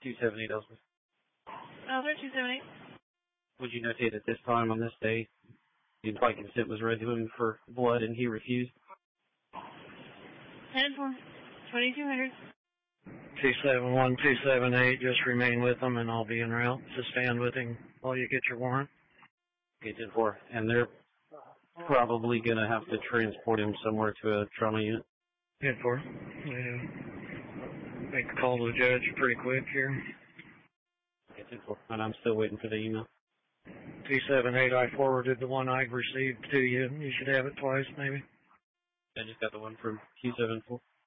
278 Ellsworth. Ellsworth 278. Would you notate at this time on this day, the implied consent was read to him for blood and he refused? 10-4, 2200. 271, 278, just remain with them and I'll be en route to stand with him while you get your warrant. Okay, 10-4. And they're probably going to have to transport him somewhere to a trauma unit. 10-4. Yeah. Make the call to the judge pretty quick here. Okay, 10-4. And I'm still waiting for the email. 278, I forwarded the one I've received to you. You should have it twice, maybe. I just got the one from 274.